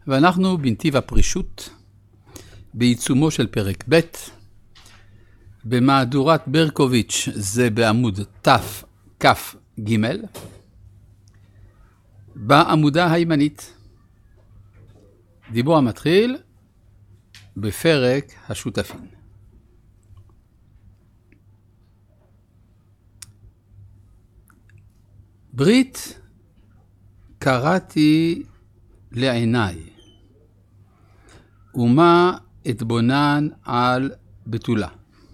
ואנחנו בנתיב הפרישות, בעיצומו של פרק ב', במהדורת ברקוביץ', זה בעמוד תכ"ג, בעמודה הימנית. דיבור המתחיל בפרק השותפים. ברית קראתי לעיניי, ומה אתבונן על בתולה.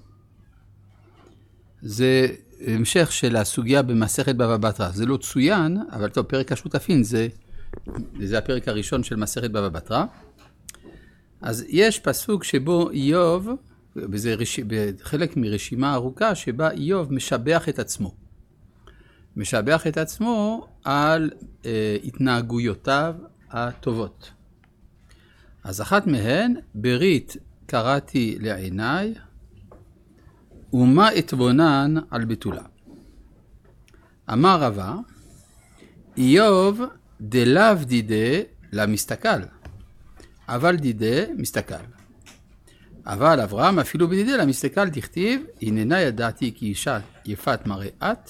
זה המשך של הסוגיה במסכת בבא בתרא. זה לא צוין, אבל טוב, פרק השותפים זה הפרק הראשון של מסכת בבא בתרא. אז יש פסוק שבו איוב, וזה חלק מרשימה ארוכה, שבה איוב משבח את עצמו. משבח את עצמו על התנהגויותיו הטובות. אז אחת מהן, ברית קראתי לעיניי, ומה אתבונן על בתולה. אמר רבא, איוב דלאו דידה למסתכל, אבל דידה מסתכל. אבל אברהם אפילו בדידה למסתכל תכתיב, הננה ידעתי כי אישה יפת מראת,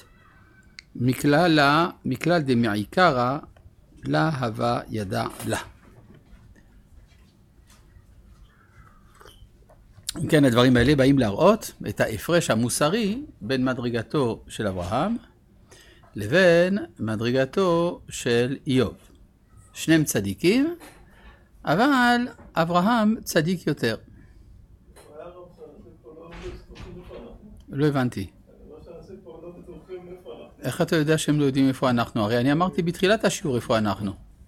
מכלל דמעיקרא לה הווה ידע לה. כן, הדברים האלה באים להראות את ההפרש המוסרי בין מדרגתו של אברהם לבין מדרגתו של איוב. שניהם צדיקים, אבל אברהם צדיק יותר. לא הבנתי. איך אתה יודע שהם לא יודעים איפה אנחנו? הרי אני אמרתי בתחילת השיעור איפה אנחנו.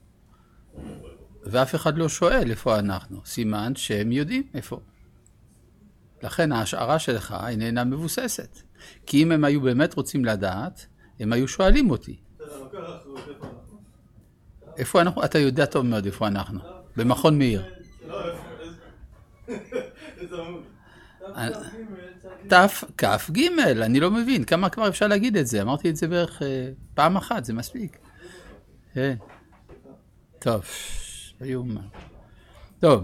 ואף אחד לא שואל איפה אנחנו. סימן שהם יודעים איפה. לכן ההשערה שלך איננה מבוססת. כי אם הם היו באמת רוצים לדעת, הם היו שואלים אותי. איפה אנחנו? אתה יודע טוב מאוד איפה אנחנו. במכון מאיר. תכ"ג, אני לא מבין. כמה כבר אפשר להגיד את זה? אמרתי את זה בערך פעם אחת, זה מספיק. טוב, טוב.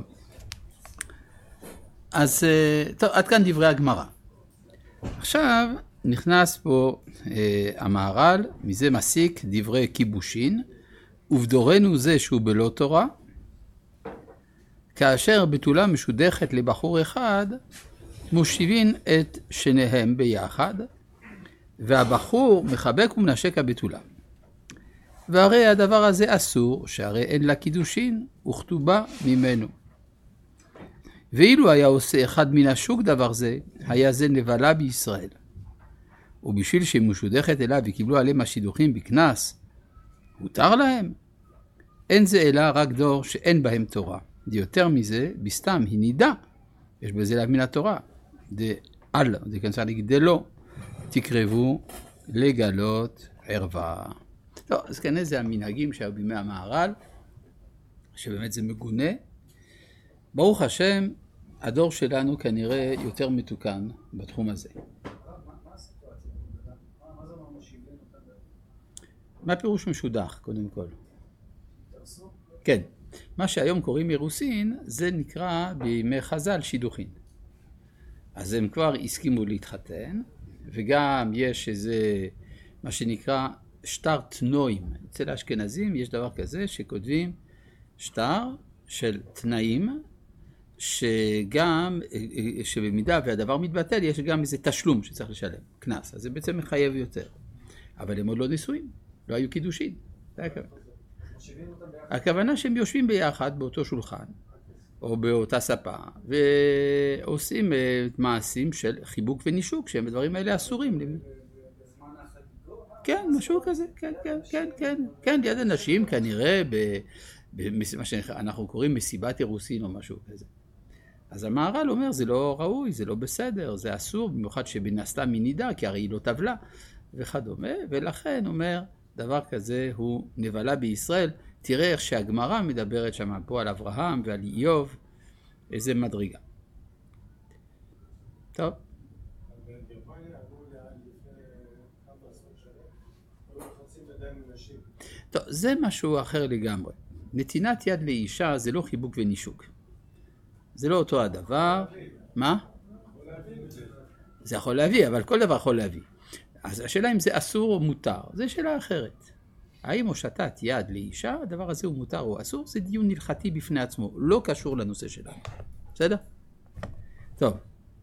אז טוב, עד כאן דברי הגמרא. עכשיו נכנס פה המהר"ל, מזה מסיק דברי כיבושין, ובדורנו זה שהוא בלא תורה, כאשר בתולה משודכת לבחור אחד, מושיבין את שניהם ביחד, והבחור מחבק ומנשק הבתולה. והרי הדבר הזה אסור, שהרי אין לה קידושין, וכתובה ממנו. ואילו היה עושה אחד מן השוק דבר זה, היה זה נבלה בישראל. ובשביל שמשודכת אליו וקיבלו עליהם השידוכים בכנס, הותר להם? אין זה אלא רק דור שאין בהם תורה. יותר מזה, בסתם היא נידה. יש בזה להבין התורה. דאל, זה כאן צריך להגיד דלא, תקרבו לגלות ערווה. טוב, אז כנראה זה המנהגים שהיו בימי המהר"ל, שבאמת זה מגונה. ברוך השם, הדור שלנו כנראה יותר מתוקן בתחום הזה. מה פירוש משודך, קודם כל? כן. מה שהיום קוראים אירוסין, זה נקרא בימי חז"ל שידוכין. אז הם כבר הסכימו להתחתן, וגם יש איזה, מה שנקרא שטר תנועים. אצל האשכנזים יש דבר כזה שכותבים שטר של תנאים, שגם, שבמידה והדבר מתבטל, יש גם איזה תשלום שצריך לשלם, כנס. אז זה בעצם מחייב יותר. אבל הם עוד לא נישואים, לא היו קידושין. זה הכוונה. הכוונה שהם יושבים ביחד באותו שולחן, או באותה ספה, ועושים מעשים של חיבוק ונישוק, שהם הדברים האלה אסורים. כן, משהו כזה, כן, ליד אנשים כנראה, במה שאנחנו קוראים מסיבת אירוסין או משהו כזה. אז המהר"ל אומר, זה לא ראוי, זה לא בסדר, זה אסור, במיוחד שבנסתה מנידה, כי הרי היא לא טבלה, וכדומה, ולכן אומר, דבר כזה הוא נבלה בישראל. תראה איך שהגמרא מדברת שם פה על אברהם ועל איוב, איזה מדרגה. טוב. טוב, זה משהו אחר לגמרי. נתינת יד לאישה זה לא חיבוק ונישוק. זה לא אותו הדבר. מה? זה יכול להביא, אבל כל דבר יכול להביא. אז השאלה אם זה אסור או מותר, זה שאלה אחרת. האם הושטת יד לאישה, הדבר הזה הוא מותר או אסור, זה דיון הלכתי בפני עצמו, לא קשור לנושא שלנו. בסדר? טוב.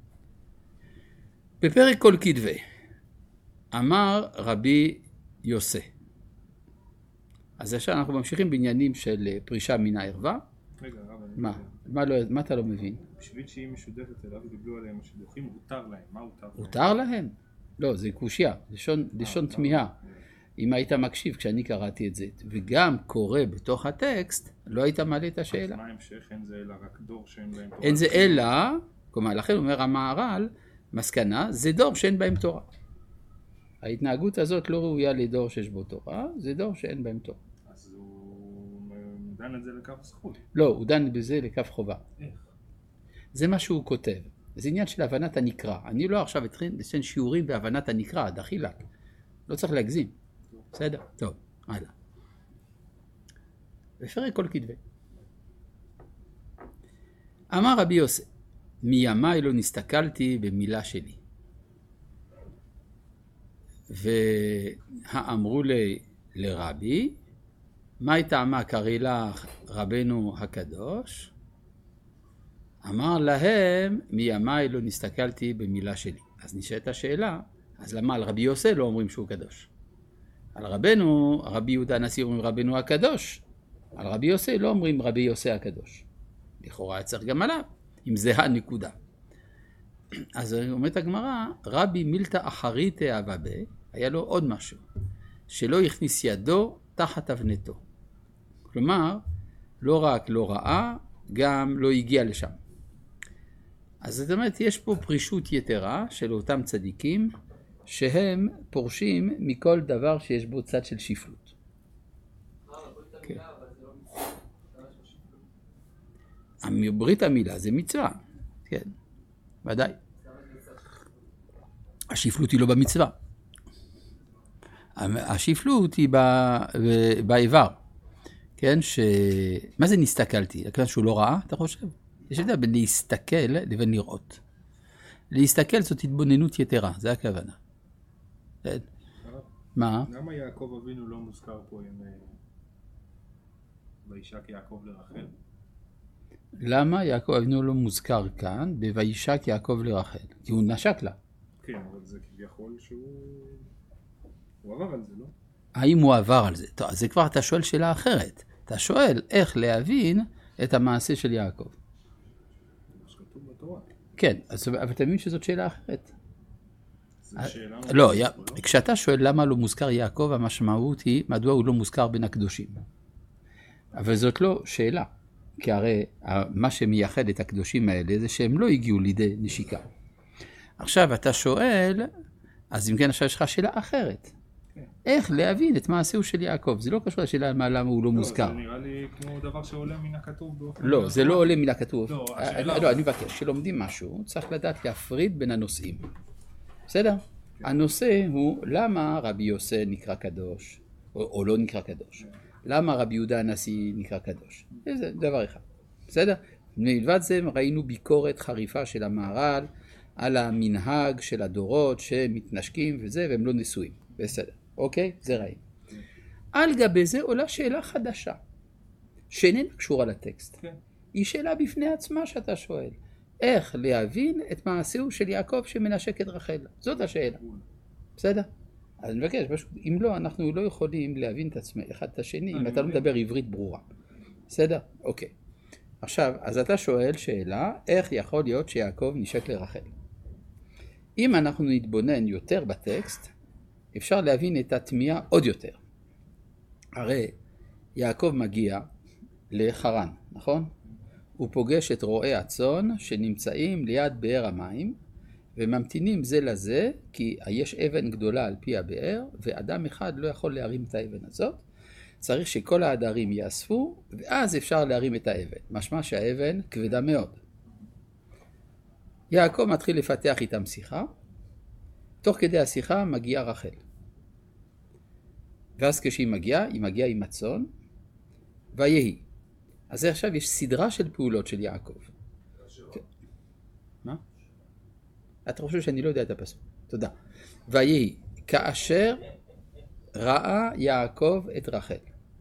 בפרק כל כתבי, אמר רבי יוסי. אז עכשיו אנחנו ממשיכים בעניינים של פרישה מן הערווה. רגע, רב, מה אתה לא מבין? בשביל שהיא משודכת אליו ודיבלו עליהם השדוכים, הותר להם. מה הותר להם? הותר להם? לא, זה קושיה, לשון תמיהה. אם היית מקשיב כשאני קראתי את זה, וגם קורא בתוך הטקסט, לא היית מעלה את השאלה. אז מה המשך? אין זה אלא רק דור שאין בהם תורה? אין זה אלא, כלומר, לכן אומר המהר"ל, מסקנה, זה דור שאין בהם תורה. ההתנהגות הזאת לא ראויה לדור שיש בו תורה, זה דור שאין בהם תורה. אז הוא דן את זה לכף זכות. לא, הוא דן בזה לכף חובה. איך? זה מה שהוא כותב. זה עניין של הבנת הנקרא. אני לא עכשיו אתחיל שיעורים בהבנת הנקרא, דחילק. לא צריך להגזים. בסדר? טוב, הלאה. בפרק כל כתבי. אמר רבי יוסי, מימיי לא נסתכלתי במילה שלי. והאמרו לרבי, מה הייתה מה קריא לך רבנו הקדוש? אמר להם, מימיי לא נסתכלתי במילה שלי. אז נשאלת השאלה, אז למה על רבי יוסי לא אומרים שהוא קדוש? על רבנו, רבי יהודה הנשיא אומרים רבנו הקדוש. על רבי יוסי לא אומרים רבי יוסי הקדוש. לכאורה צריך גם עליו, אם זה הנקודה. אז אומרת הגמרא, רבי מילתא אחריתא אבבה, היה לו עוד משהו, שלא הכניס ידו תחת אבנתו. כלומר, לא רק לא ראה, גם לא הגיע לשם. אז זאת אומרת, יש פה פרישות יתרה של אותם צדיקים, שהם פורשים מכל דבר שיש בו צד של שפלות. ברית המילה זה מצווה, כן, ודאי. השפלות היא לא במצווה. השפלות היא באיבר. כן, מה זה נסתכלתי? הכוונה שהוא לא ראה, אתה חושב? יש הבדל בין להסתכל לבין לראות. להסתכל זאת התבוננות יתרה, זה הכוונה. מה? למה יעקב אבינו לא מוזכר פה עם וישק יעקב לרחל? למה יעקב אבינו לא מוזכר כאן בוישק יעקב לרחל? כי הוא נשק לה. כן, אבל זה כביכול שהוא עבר על זה, לא? האם הוא עבר על זה? טוב, אז זה כבר אתה שואל שאלה אחרת. אתה שואל איך להבין את המעשה של יעקב. מה שכתוב בתורה. כן, אבל אתה מבין שזאת שאלה אחרת. זה שאלה... לא, כשאתה שואל למה לא מוזכר יעקב, המשמעות היא מדוע הוא לא מוזכר בין הקדושים. אבל זאת לא שאלה. כי הרי מה שמייחד את הקדושים האלה זה שהם לא הגיעו לידי נשיקה. עכשיו אתה שואל, אז אם כן עכשיו יש לך שאלה אחרת. איך להבין את מעשהו של יעקב? זה לא קשור לשאלה למה הוא לא מוזכר. זה נראה לי כמו דבר שעולה מן הכתוב באופן... לא, זה לא עולה מן הכתוב. לא, לא, אני מבקש, כשלומדים משהו, צריך לדעת להפריד בין הנושאים. בסדר? הנושא הוא למה רבי יוסי נקרא קדוש, או לא נקרא קדוש. למה רבי יהודה הנשיא נקרא קדוש. זה דבר אחד. בסדר? מלבד זה ראינו ביקורת חריפה של המהר"ל על המנהג של הדורות שמתנשקים וזה, והם לא נשואים. בסדר. אוקיי? זה ראינו. על גבי זה עולה שאלה חדשה, שאיננה קשורה לטקסט. כן. היא שאלה בפני עצמה שאתה שואל. איך להבין את מעשהו של יעקב שמנשק את רחל? זאת השאלה. בסדר? אז אני מבקש, פשוט, אם לא, אנחנו לא יכולים להבין את עצמם אחד את השני, אם אתה לא מדבר עברית ברורה. בסדר? אוקיי. עכשיו, אז אתה שואל שאלה, איך יכול להיות שיעקב נשק לרחל? אם אנחנו נתבונן יותר בטקסט, אפשר להבין את התמיהה עוד יותר. הרי יעקב מגיע לחרן, נכון? הוא פוגש את רועי הצאן שנמצאים ליד באר המים, וממתינים זה לזה, כי יש אבן גדולה על פי הבאר, ואדם אחד לא יכול להרים את האבן הזאת. צריך שכל העדרים יאספו, ואז אפשר להרים את האבן. משמע שהאבן כבדה מאוד. יעקב מתחיל לפתח איתם שיחה, תוך כדי השיחה מגיעה רחל. ואז כשהיא מגיעה עם הצאן, ויהי. אז עכשיו יש סדרה של פעולות של יעקב. מה? אתה חושב שאני לא יודע את הפסוק. תודה. ויהי, כאשר ראה יעקב את רחל.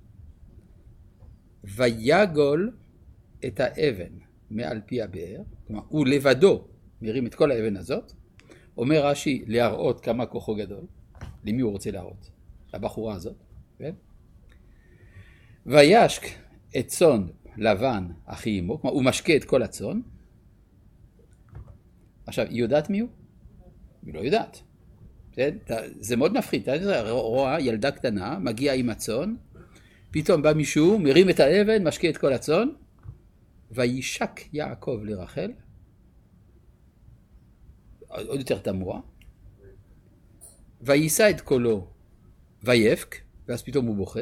ויגול את האבן מעל פי הבאר, כלומר, הוא לבדו מרים את כל האבן הזאת, אומר רש"י להראות כמה כוחו גדול. למי הוא רוצה להראות? לבחורה הזאת. כן? וישק את צאן לבן אחי אמו, כלומר, הוא משקה את כל הצאן. עכשיו, היא יודעת מי הוא? היא לא יודעת. זה מאוד מפחיד. אתה רואה ילדה קטנה, מגיעה עם הצאן, פתאום בא מישהו, מרים את האבן, משקה את כל הצאן, וישק יעקב לרחל, עוד יותר תמוה, ויישא את קולו ויפק, ואז פתאום הוא בוכה,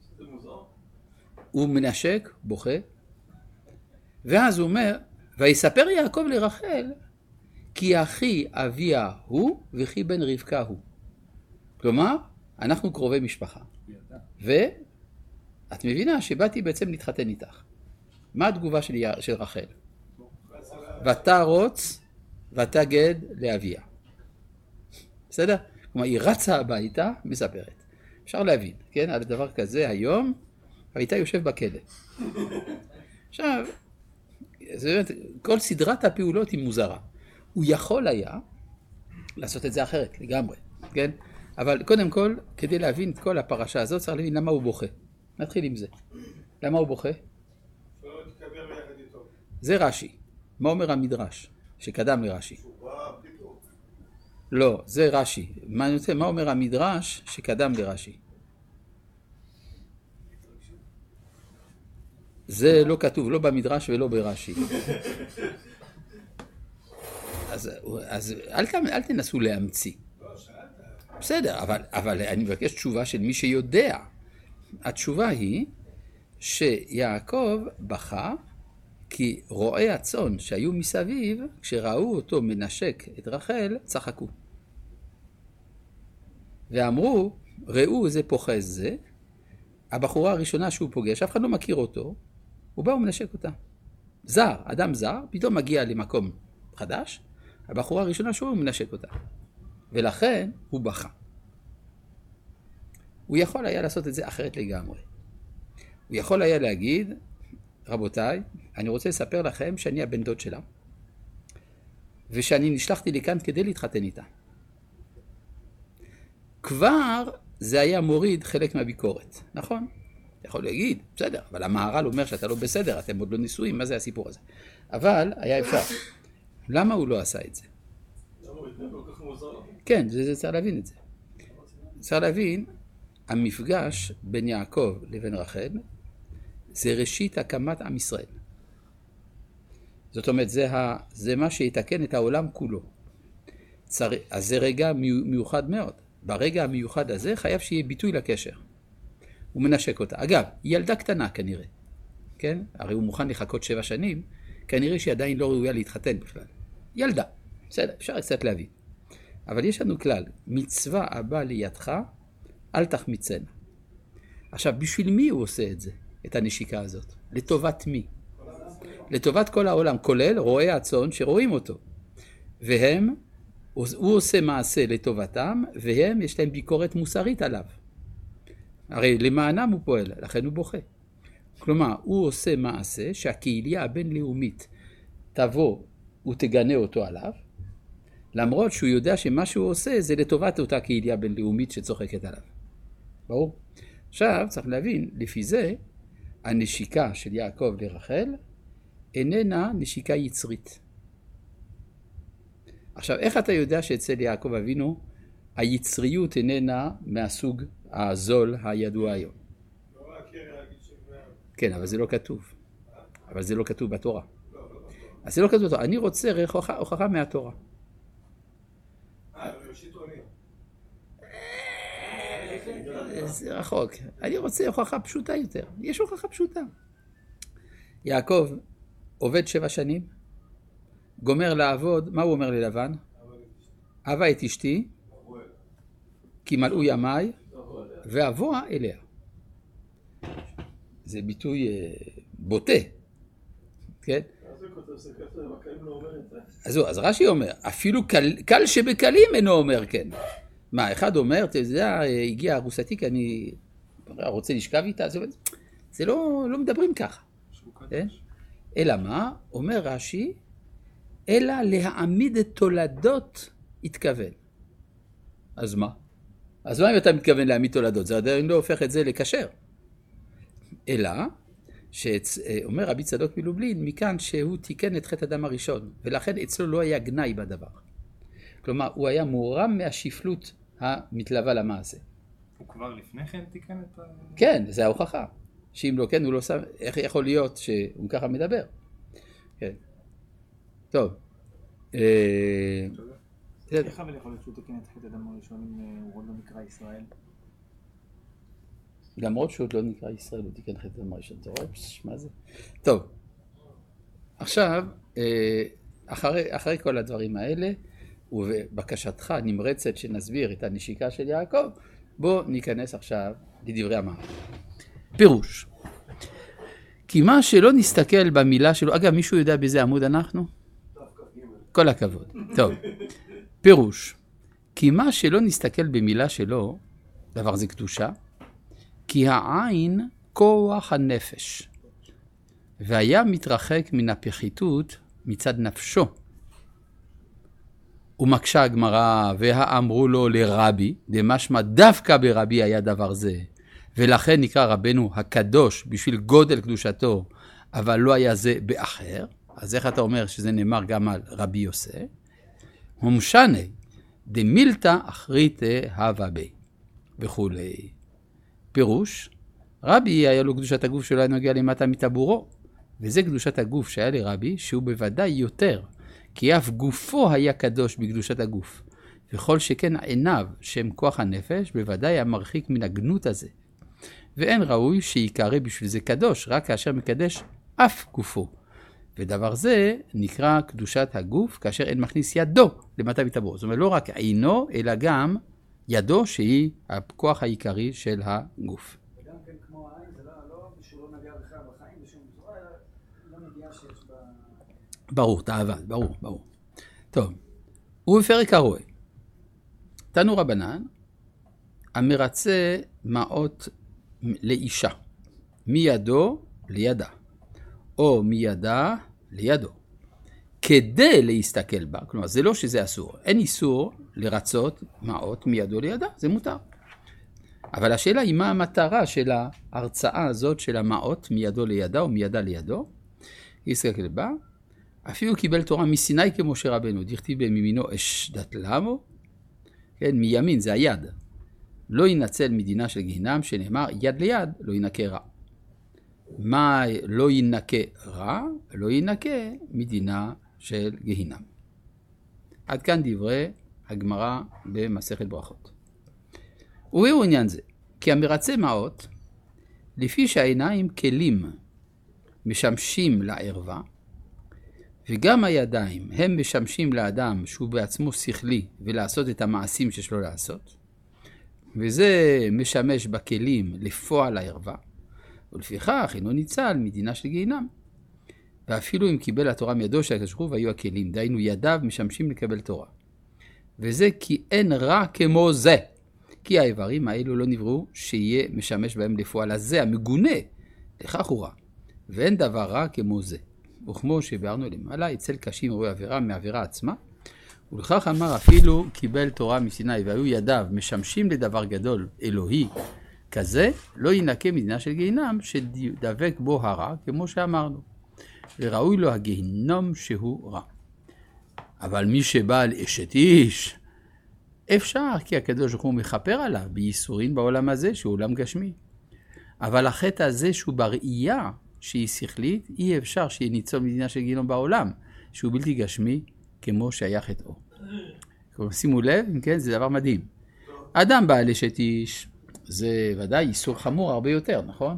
הוא מנשק, בוכה, ואז הוא אומר, ויספר יעקב לרחל, כי אחי אביה הוא וכי בן רבקה הוא. כלומר, אנחנו קרובי משפחה. ואת מבינה שבאתי בעצם להתחתן איתך. מה התגובה של רחל? ותרוץ ותגד לאביה. בסדר? כלומר, היא רצה הביתה, מספרת. אפשר להבין, כן? על דבר כזה היום, הייתה יושב בכלא. עכשיו, כל סדרת הפעולות היא מוזרה. הוא יכול היה לעשות את זה אחרת, לגמרי, כן? אבל קודם כל, כדי להבין את כל הפרשה הזאת, צריך להבין למה הוא בוכה. נתחיל עם זה. למה הוא בוכה? זה רש"י. מה אומר המדרש שקדם לרש"י? לא, זה רש"י. מה אומר המדרש שקדם לרש"י? זה לא כתוב, לא במדרש ולא ברש"י. אז אל תנסו להמציא. בסדר, אבל אני מבקש תשובה של מי שיודע. התשובה היא שיעקב בכה כי רועי הצאן שהיו מסביב, כשראו אותו מנשק את רחל, צחקו. ואמרו, ראו זה פוחז זה, הבחורה הראשונה שהוא פוגש, אף אחד לא מכיר אותו, הוא בא ומנשק אותה. זר, אדם זר, פתאום מגיע למקום חדש, הבחורה הראשונה שהוא מנשק אותה. ולכן הוא בכה. הוא יכול היה לעשות את זה אחרת לגמרי. הוא יכול היה להגיד, רבותיי, אני רוצה לספר לכם שאני הבן דוד שלה, ושאני נשלחתי לכאן כדי להתחתן איתה. כבר זה היה מוריד חלק מהביקורת, נכון? אתה יכול להגיד, בסדר, אבל המהר"ל אומר שאתה לא בסדר, אתם עוד לא נישואים, מה זה הסיפור הזה? אבל היה אפשר. למה הוא לא עשה את זה? כן, זה צריך להבין את זה. צריך להבין, המפגש בין יעקב לבין רחל, זה ראשית הקמת עם ישראל. זאת אומרת, זה מה שיתקן את העולם כולו. אז זה רגע מיוחד מאוד. ברגע המיוחד הזה חייב שיהיה ביטוי לקשר. הוא מנשק אותה. אגב, היא ילדה קטנה כנראה. כן? הרי הוא מוכן לחכות 7 שנים, כנראה שהיא עדיין לא ראויה להתחתן בכלל. ילדה. בסדר, אפשר קצת להבין. אבל יש לנו כלל, מצווה הבא לידך, אל תחמיצנה. עכשיו, בשביל מי הוא עושה את זה? את הנשיקה הזאת? לטובת מי? לטובת כל העולם, כולל רואי הצאן שרואים אותו. הוא עושה מעשה לטובתם, והם יש להם ביקורת מוסרית עליו. הרי למענם הוא פועל, לכן הוא בוכה. כלומר, הוא עושה מעשה שהקהילה הבינלאומית תבוא ותגנה אותו עליו, למרות שהוא יודע שמה שהוא עושה זה לטובת אותה קהילה בינלאומית שצוחקת עליו. ברור? עכשיו צריך להבין, לפי זה, הנשיקה של יעקב לרחל איננה נשיקה יצרית. עכשיו, איך אתה יודע שאצל יעקב אבינו היצריות איננה מהסוג הזול הידוע היום? כן, אבל זה לא כתוב. אבל זה לא כתוב בתורה. אז זה לא כתוב בתורה. אני רוצה הוכחה מהתורה. זה רחוק. אני רוצה הוכחה פשוטה יותר. יש הוכחה פשוטה. יעקב עובד 7 שנים, גומר לעבוד, מה הוא אומר ללבן? אהבה את אשתי, כי מלאו ימיי, ואבוה אליה. זה ביטוי בוטה, כן? אז רש"י אומר, אפילו קל שבקלים אינו אומר כן. מה, אחד אומר, אתה יודע, הגיע ארוסתי כי אני רוצה לשכב איתה, זה לא מדברים ככה. אלא מה? אומר רש"י, אלא להעמיד את תולדות התכוון. אז מה? אז מה אם אתה מתכוון להעמיד תולדות? זה עדיין לא הופך את זה לקשר. אלא, שאומר רבי צדוק מלובלין, מכאן שהוא תיקן את חטא אדם הראשון, ולכן אצלו לא היה גנאי בדבר. כלומר, הוא היה מורם מהשפלות המתלווה למעשה. הוא כבר לפני כן תיקן את ה... כן, זה ההוכחה. שאם לא כן, הוא לא שם... איך יכול להיות שהוא ככה מדבר? כן. טוב. איך אבל יכול להיות שהוא תיקן את חטא אדם הראשון אם הוא עוד לא נקרא ישראל? למרות שהוא עוד לא נקרא ישראל, הוא תיקן חטא אדם הראשון. אתה רואה? מה זה? טוב. עכשיו, אחרי כל הדברים האלה, ובבקשתך נמרצת שנסביר את הנשיקה של יעקב, בוא ניכנס עכשיו לדברי המהר"ל. פירוש. כי מה שלא נסתכל במילה שלו, אגב, מישהו יודע באיזה עמוד אנחנו? כל הכבוד. טוב. פירוש. כי מה שלא נסתכל במילה שלו, דבר זה קדושה, כי העין כוח הנפש, והיה מתרחק מן הפחיתות מצד נפשו. ומקשה הגמרא, והאמרו לו לרבי, דמשמע דווקא ברבי היה דבר זה, ולכן נקרא רבנו הקדוש בשביל גודל קדושתו, אבל לא היה זה באחר. אז איך אתה אומר שזה נאמר גם על רבי יוסי? הומשני, דמילתא אחריתא הווה בי, וכולי. פירוש, רבי היה לו קדושת הגוף שלא היה נוגע למטה מטבורו, וזה קדושת הגוף שהיה לרבי, שהוא בוודאי יותר, כי אף גופו היה קדוש בקדושת הגוף, וכל שכן עיניו שהם כוח הנפש, בוודאי היה מרחיק מן הגנות הזה. ואין ראוי שיקרא בשביל זה קדוש, רק כאשר מקדש אף גופו. ודבר זה נקרא קדושת הגוף, כאשר אין מכניס ידו למטה מטבורו. זאת אומרת, לא רק עינו, אלא גם ידו שהיא הכוח העיקרי של הגוף. וגם כן כמו העין, זה לא שהוא לא נגע בכלל בחיים בשום צורה, אלא לא נגיעה שיש בה... ברור, תאווה, ברור. טוב, ובפרק הרואה, תנו רבנן, המרצה מעות לאישה, מידו לידה, או מידה לידו, כדי להסתכל בה, כלומר זה לא שזה אסור, אין איסור לרצות מעות מידו לידה, זה מותר. אבל השאלה היא מה המטרה של ההרצאה הזאת של המעות מידו לידה או מידה לידו, להסתכל בה, אפילו קיבל תורה מסיני כמו שרבנו, דכתיב מימינו אש דת למו, כן, מימין זה היד, לא ינצל מדינה של גיהנם, שנאמר יד ליד לא ינקה רע. מה לא ינקה רע? לא ינקה מדינה של גיהנם. עד כאן דברי הגמרא במסכת ברכות. ובאו עניין זה, כי המרצה מעות, לפי שהעיניים כלים משמשים לערווה, וגם הידיים הם משמשים לאדם שהוא בעצמו שכלי ולעשות את המעשים שיש לו לעשות, וזה משמש בכלים לפועל הערווה, ולפיכך אינו ניצל מדינה של גיהנם. ואפילו אם קיבל התורה מידו של הקדוש ברוך הוא והיו הכלים, דהיינו ידיו משמשים לקבל תורה. וזה כי אין רע כמו זה, כי האיברים האלו לא נבראו שיהיה משמש בהם לפועל הזה המגונה, לכך הוא רע, ואין דבר רע כמו זה. וכמו שבארנו למעלה, אצל קשים רואה עבירה מעבירה עצמה, ולכך אמר אפילו קיבל תורה מסיני והיו ידיו משמשים לדבר גדול אלוהי כזה, לא ינקה מדינה של גיהנם שדבק בו הרע, כמו שאמרנו. וראוי לו הגיהנום שהוא רע. אבל מי שבא על אשת איש, אפשר, כי הקדוש ברוך הוא מכפר עליו בייסורים בעולם הזה, שהוא עולם גשמי. אבל החטא הזה שהוא בראייה, שהיא שכלית, אי אפשר שיהיה ניצול מדינה של גיהנום בעולם, שהוא בלתי גשמי, כמו שהיה חטאו. שימו לב, כן, זה דבר מדהים. אדם בא על אשת איש, זה ודאי איסור חמור הרבה יותר, נכון?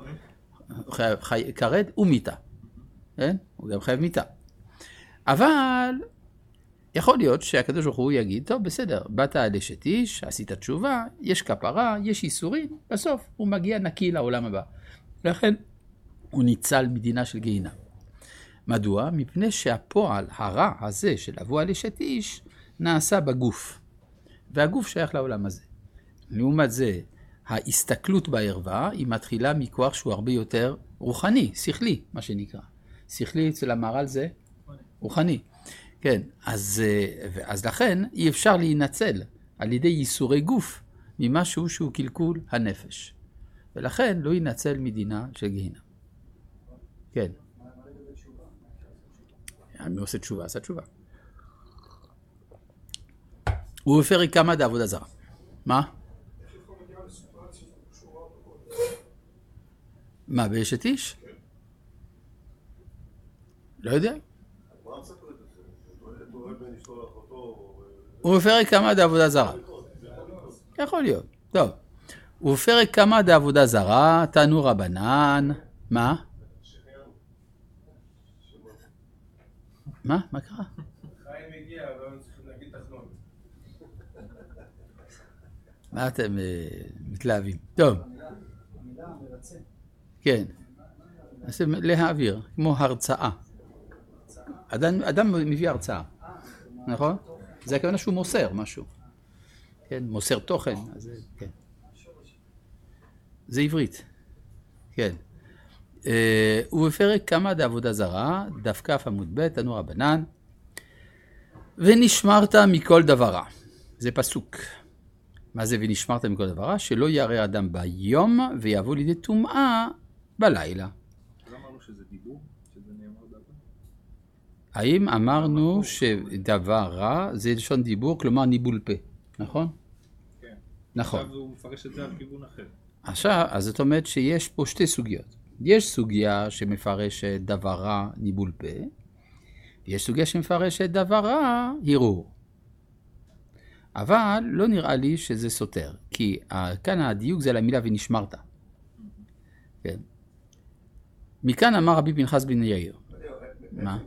כרת ומיתה. כן? הוא גם חייב מיתה. אבל יכול להיות שהקדוש ברוך הוא יגיד, טוב בסדר, באת על אשת איש, עשית תשובה, יש כפרה, יש איסורים, בסוף הוא מגיע נקי לעולם הבא. לכן הוא ניצל מדינה של גיהינום. מדוע? מפני שהפועל הרע הזה של לבוא על אשת איש נעשה בגוף. והגוף שייך לעולם הזה. לעומת זה, ההסתכלות בערווה היא מתחילה מכוח שהוא הרבה יותר רוחני, שכלי, מה שנקרא. שכלי אצל המהר"ל זה רוחני. כן, אז לכן אי אפשר להינצל על ידי ייסורי גוף ממשהו שהוא קלקול הנפש. ולכן לא ינצל מדינה של גיהינום. כן. מי עושה תשובה? עשה תשובה. הוא הפר כמה דעבודה זרה. מה? מה, באשת איש? לא יודע. הוא הפר כמה דעבודה זרה. יכול להיות. טוב. הוא הפר כמה דעבודה זרה, תנו רבנן. מה? מה קרה? חיים הגיע, אבל הם צריכים להגיד תחנון. מה אתם מתלהבים? טוב. המילה מרצה. כן. אז להעביר, כמו הרצאה. אדם מביא הרצאה, נכון? זה הכוונה שהוא מוסר משהו. כן, מוסר תוכן. אז כן. זה עברית. כן. הוא בפרק כמה דעבודה זרה, דף כף עמוד ב', תנו רבנן, ונשמרת מכל דבר רע. זה פסוק. מה זה ונשמרת מכל דבר רע? שלא ירא אדם ביום ויבוא לידי טומאה בלילה. לא אמרנו שזה דיבור? שזה נאמר דבר? האם אמרנו שדבר רע זה לשון דיבור, כלומר ניבול פה, נכון? כן. נכון. עכשיו הוא מפרש את זה על כיוון אחר. עכשיו, אז זאת אומרת שיש פה שתי סוגיות. יש סוגיה שמפרשת דבר רע ניבול פה, ויש סוגיה שמפרשת דבר רע הרהור. אבל לא נראה לי שזה סותר, כי כאן הדיוק זה על המילה ונשמרת. כן. מכאן אמר רבי פנחס בן יאיר. מה?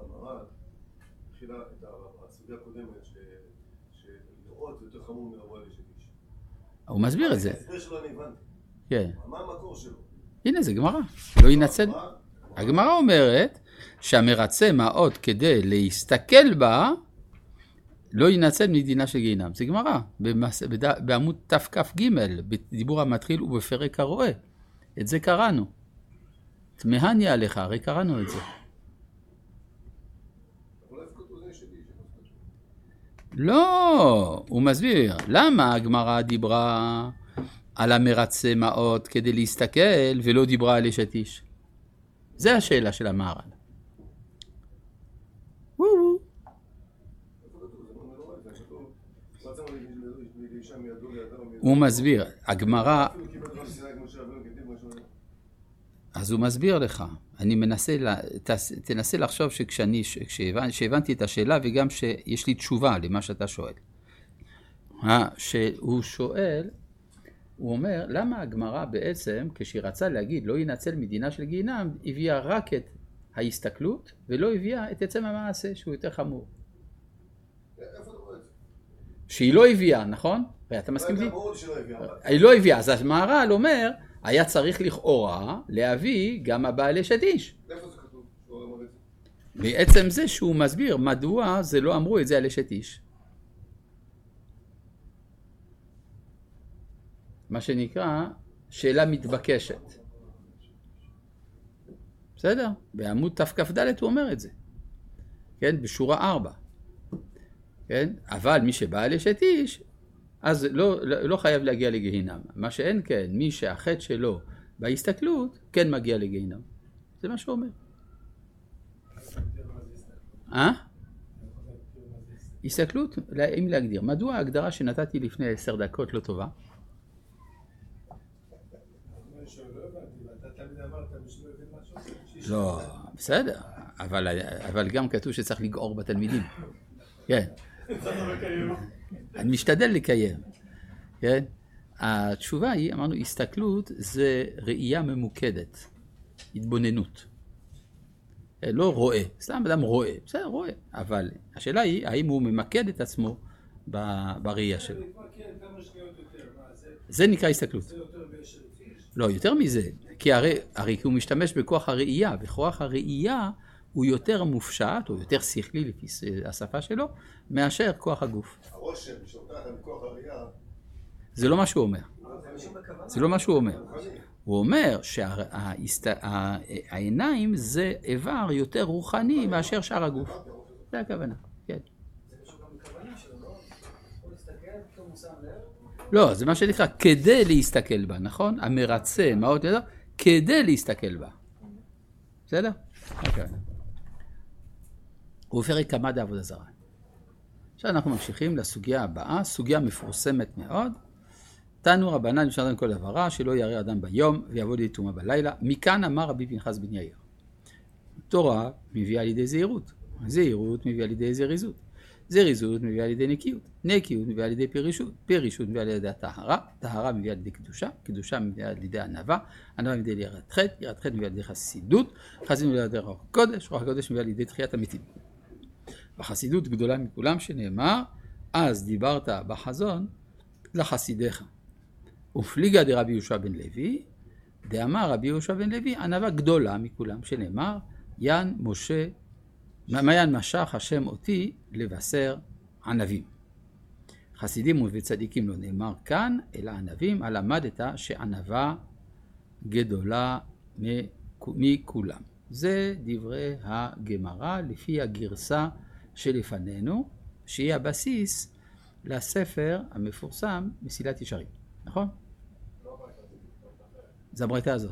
הסוגיה הקודמת שלראות יותר חמור מלבוא אשת איש. הוא מסביר את זה. ההסבר שלו אני הבנתי. כן. מה המקור שלו? הנה זה גמרא. לא ינצל. הגמרא אומרת שהמרצה מעות כדי להסתכל בה לא ינצל מדינה של גיהינום. זה גמרא. בעמוד תכ"ג בדיבור המתחיל ובפרק הרואה. את זה קראנו. תמהני עליך, הרי קראנו את זה. לא, הוא מסביר. למה הגמרא דיברה על המרצה מעות כדי להסתכל ולא דיברה על אשת איש? זה השאלה של המהר"ל. הוא מסביר, הגמרא... אז הוא מסביר לך. אני מנסה, תנסה לחשוב שהבנתי את השאלה וגם שיש לי תשובה למה שאתה שואל. שהוא שואל, הוא אומר, למה הגמרא בעצם, כשהיא רצה להגיד לא ינצל מדינה של גיהינום, הביאה רק את ההסתכלות ולא הביאה את עצם המעשה שהוא יותר חמור. שהיא לא הביאה, נכון? אתה מסכים לי? היא לא הביאה, אז המהר"ל אומר, היה צריך לכאורה להביא גם הבעל אשת איש. איפה זה כתוב? בעצם זה שהוא מסביר מדוע זה לא אמרו את זה על אשת איש. מה שנקרא שאלה מתבקשת. בסדר? בעמוד תכ"ד הוא אומר את זה. כן? בשורה 4. כן? אבל מי שבא על אשת איש, אז לא חייב להגיע לגיהינום. מה שאין כן, מי שהחטא שלו בהסתכלות, כן מגיע לגיהינום. זה מה שהוא אומר. הסתכלות, אם להגדיר. מדוע ההגדרה שנתתי לפני 10 דקות לא טובה? לא, בסדר. אבל גם כתוב שצריך לגעור בתלמידים. כן. אני משתדל לקיים. כן? התשובה היא, אמרנו, הסתכלות זה ראייה ממוקדת. התבוננות. לא רואה. סתם אדם רואה. בסדר, רואה. אבל השאלה היא, האם הוא ממקד את עצמו בראייה שלו. זה נקרא הסתכלות. לא, יותר מזה, כי הרי הוא משתמש בכוח הראייה, וכוח הראייה הוא יותר מופשט, או יותר שכלי לפי השפה שלו, מאשר כוח הגוף. הרושם שאותה מכוח הראייה... זה לא מה שהוא אומר. זה לא מה שהוא אומר. רוחני. הוא אומר שהעיניים זה איבר יותר רוחני מאשר שאר הגוף. זה הכוונה, כן. זה קשור גם בכוונה שלו, לא? יכול להסתכל, פתאום הוא שם לב. לא, זה מה שנקרא כדי להסתכל בה, נכון? המרצה, מה עוד יותר? כדי להסתכל בה. בסדר? הכוונה. הוא פרק כמה דעבודה זרה. עכשיו אנחנו ממשיכים לסוגיה הבאה, סוגיה מפורסמת מאוד. תנו רבנן משנתן כל דבר רע, שלא ירא אדם ביום ויעבוד יתומה בלילה. מכאן אמר רבי פנחס בן יאיר. תורה מביאה לידי זהירות. זהירות מביאה לידי זריזות. זריזות מביאה לידי נקיות. נקיות מביאה לידי פירישות. פירישות מביאה לידי טהרה. טהרה מביאה לידי קדושה. קדושה מביאה לידי ענווה. ענווה מביאה לידי יראת חטא. יראת חטא מביאה לידי חסידות. חסידות מביאה לידי רוח הקודש. רוח הקודש מביאה לידי תחיית המתים. בחסידות גדולה מכולם שנאמר, אז דיברת בחזון לחסידיך. ופליגה דרבי יהושע בן לוי, דאמר רבי יהושע בן לוי, ענווה גדולה מכולם שנאמר, מעיין משך השם אותי לבשר ענבים. חסידים וצדיקים לא נאמר כאן, אלא ענבים, למדת שענווה גדולה מכולם. זה דברי הגמרא לפי הגרסה שלפנינו, שהיא הבסיס לספר המפורסם מסילת ישרים, נכון? זה הברייתא הזאת.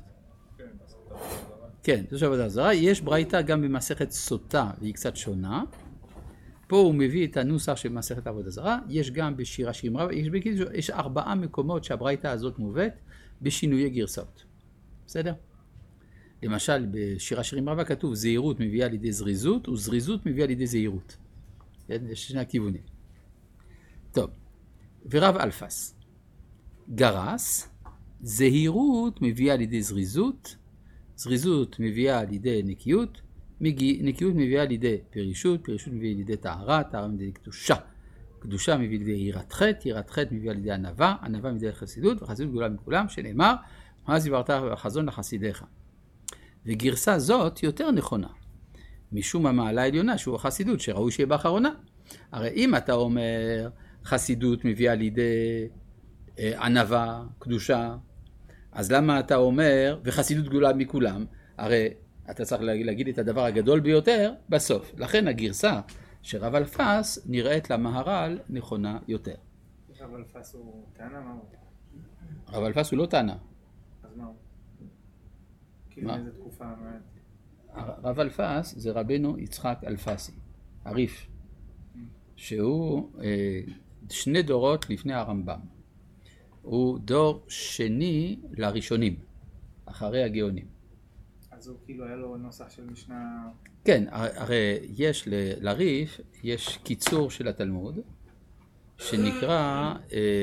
כן, זו עבודה זרה. יש ברייתא גם במסכת סוטה, והיא קצת שונה. פה הוא מביא את הנוסח של מסכת עבודה זרה. יש גם בשירה שירים רבה. יש 4 מקומות שהברייתא הזאת מובאת בשינויי גרסאות. בסדר? למשל, בשירה שירים רבה כתוב זהירות מביאה לידי זריזות, וזריזות מביאה לידי זהירות. יש שני הכיוונים. טוב, ורב אלפס. גרס, זהירות מביאה לידי זריזות, זריזות מביאה לידי נקיות, נקיות מביאה לידי פירישות, פירישות מביאה לידי טהרה, טהרה מביאה לידי קדושה. קדושה מביאה לידי יראת חטא, יראת חטא מביאה לידי ענווה, ענווה מביאה לידי חסידות, וחסידות גדולה מכולם, שנאמר, אז דיברת בחזון לחסידיך. וגרסה זאת יותר נכונה, משום המעלה העליונה שהוא החסידות, שראוי שיהיה באחרונה. הרי אם אתה אומר חסידות מביאה לידי ענווה, קדושה, אז למה אתה אומר וחסידות גדולה מכולם? הרי אתה צריך להגיד את הדבר הגדול ביותר בסוף. לכן הגרסה שרב אלפס נראית למהר"ל נכונה יותר. רב אלפס הוא טענה? מה הוא? רב אלפס הוא לא טענה. אז מה הוא? כאילו איזה תקופה? רב אלפס זה רבנו יצחק אלפסי, הריף, שהוא 2 דורות לפני הרמב"ם. הוא דור שני לראשונים, אחרי הגאונים. אז הוא כאילו היה לו נוסח של משנה... כן, הרי יש לריף, יש קיצור של התלמוד, שנקרא,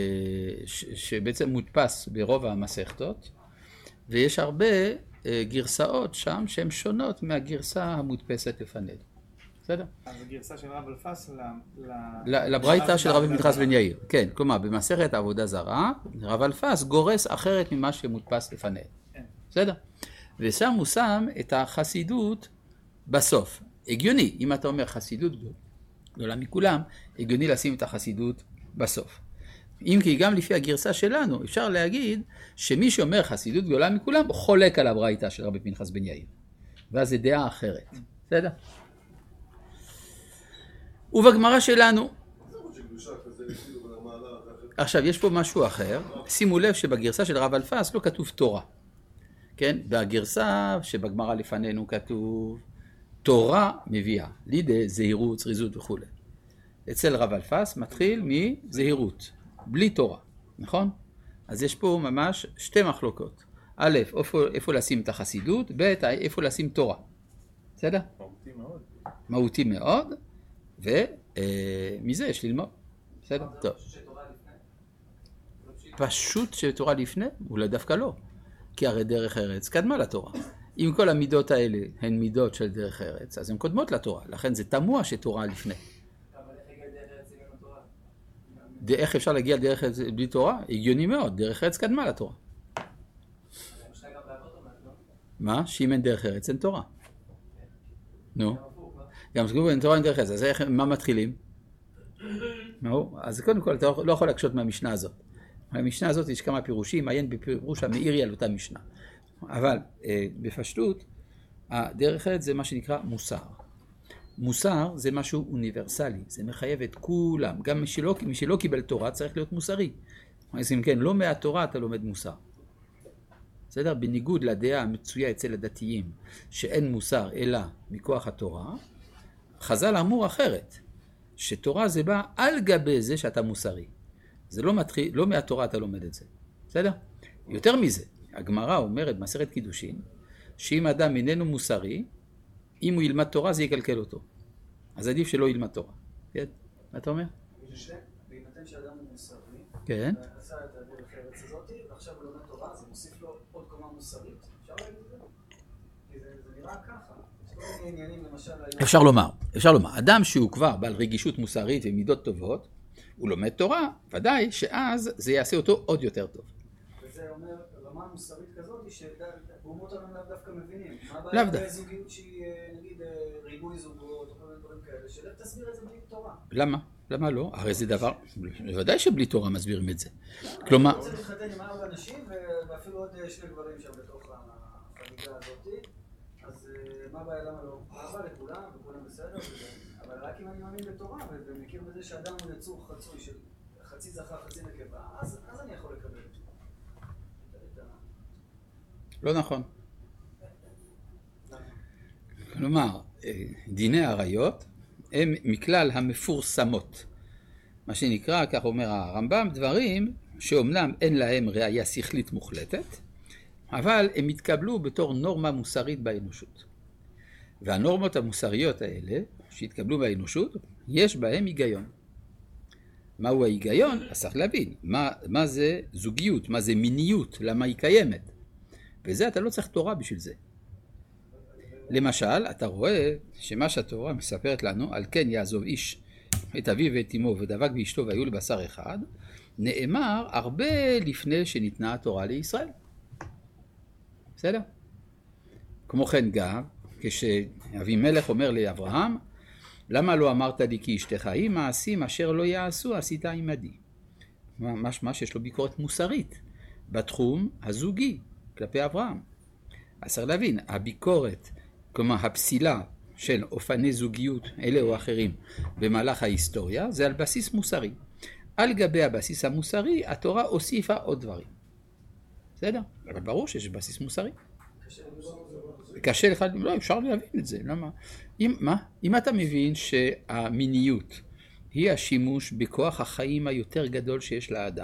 שבעצם מודפס ברוב המסכתות, ויש הרבה גרסאות שם שהן שונות מהגרסה המודפסת לפנינו. בסדר? אז הגרסה של רב אלפס לברייתא של רבי פנחס בן יאיר. כן, כלומר, במסכת עבודה זרה, רב אלפס גורס אחרת ממה שמודפס לפנינו. בסדר? ושם הוא שם את החסידות בסוף. הגיוני, אם אתה אומר חסידות גדולה מכולם, הגיוני לשים את החסידות בסוף. אם כי גם לפי הגרסה שלנו, אפשר להגיד שמי שאומר חסידות גדולה מכולם, חולק על הברייתא של רבי פנחס בן יאיר. ואז זה דעה אחרת. בסדר? ובגמרא שלנו, עכשיו יש פה משהו אחר, שימו לב שבגרסה של רב אלפס לא כתוב תורה, כן? בגרסה שבגמרא לפנינו כתוב תורה מביאה, לידי זהירות, זריזות וכו'. אצל רב אלפס מתחיל מזהירות, בלי תורה, נכון? אז יש פה ממש 2 מחלוקות. א', איפה לשים את החסידות, ב', איפה לשים תורה. בסדר? מהותי מאוד. מהותי מאוד. ומזה יש ללמוד. בסדר? טוב. פשוט שתורה לפני? אולי דווקא לא. כי הרי דרך ארץ קדמה לתורה. אם כל המידות האלה הן מידות של דרך ארץ, אז הן קודמות לתורה. לכן זה תמוה שתורה לפני. אבל איך הגיע דרך ארץ עם התורה? איך אפשר להגיע דרך ארץ בלי תורה? הגיוני מאוד. דרך ארץ קדמה לתורה. מה? שאם אין דרך ארץ אין תורה. נו. גם כתוב אין תורה אין דרך ארץ, אז מה מתחילים? נו, אז קודם כל אתה לא יכול להקשות מהמשנה הזאת. המשנה הזאת יש כמה פירושים, מעיין בפירוש המאירי על אותה משנה. אבל בפשטות, הדרך ארץ זה מה שנקרא מוסר. מוסר זה משהו אוניברסלי, זה מחייב את כולם. גם מי שלא קיבל תורה צריך להיות מוסרי. אז אם כן, לא מהתורה אתה לומד מוסר. בסדר? בניגוד לדעה המצויה אצל הדתיים, שאין מוסר אלא מכוח התורה, חז"ל אמרו אחרת, שתורה זה בא על גבי זה שאתה מוסרי. זה לא מתחיל, לא מהתורה אתה לומד את זה. בסדר? יותר מזה, הגמרא אומרת במסכת קידושין, שאם אדם איננו מוסרי, אם הוא ילמד תורה זה יקלקל אותו. אז עדיף שלא ילמד תורה. כן? מה אתה אומר? בהינתן שאדם הוא מוסרי, כן. עשה את הדרך הארץ הזאת, ועכשיו הוא לומד תורה, זה מוסיף לו עוד קומה מוסרית. אפשר להגיד את זה? כי זה נראה ככה. יש כל מיני עניינים, למשל... אפשר לומר. אדם שהוא כבר בעל רגישות מוסרית ומידות טובות, הוא לומד תורה, ודאי שאז זה יעשה אותו עוד יותר טוב. וזה אומר רמה מוסרית כזאת, שבאומות העולם לאו דווקא מבינים. מה הבעיה בזוגיות שהיא, נגיד, ריבוי זוגות, או כל מיני דברים כאלה, שלא תסביר את זה בלי תורה. למה? למה לא? הרי זה דבר, בוודאי שבלי תורה מסבירים את זה. כלומר... אני רוצה להתחתן עם 4 אנשים, ואפילו עוד 2 גברים שם בתוך החגיגה הזאת, אז מה הבעיה, למה לא? אהבה לכולם, וכולם בסדר, אבל רק אם אני מאמין בתורה, ומכיר בזה שאדם הוא יצור חצוי של חצי זכר, חצי נקבה, אז אני יכול לקבל את זה. לא נכון. כלומר, דיני עריות הם מכלל המפורסמות. מה שנקרא, כך אומר הרמב"ם, דברים שאומנם אין להם ראייה שכלית מוחלטת, אבל הם התקבלו בתור נורמה מוסרית באנושות. והנורמות המוסריות האלה, שהתקבלו באנושות, יש בהם היגיון. מהו ההיגיון? אז צריך להבין. מה זה זוגיות? מה זה מיניות? למה היא קיימת? וזה אתה לא צריך תורה בשביל זה. למשל, אתה רואה שמה שהתורה מספרת לנו, על כן יעזוב איש את אביו ואת אמו ודבק באשתו והיו לבשר אחד, נאמר הרבה לפני שניתנה התורה לישראל. בסדר? כמו כן גם, כשאבימלך אומר לאברהם, למה לא אמרת לי כי אשתך היא מעשים אשר לא יעשו עשית עמדי? משמע שיש לו ביקורת מוסרית בתחום הזוגי כלפי אברהם. אז צריך להבין, הביקורת, כלומר הפסילה של אופני זוגיות אלה או אחרים במהלך ההיסטוריה, זה על בסיס מוסרי. על גבי הבסיס המוסרי, התורה הוסיפה עוד דברים. בסדר? אבל ברור שיש בסיס מוסרי. קשה לך, לא, אפשר להבין את זה. למה? אם אתה מבין שהמיניות היא השימוש בכוח החיים היותר גדול שיש לאדם,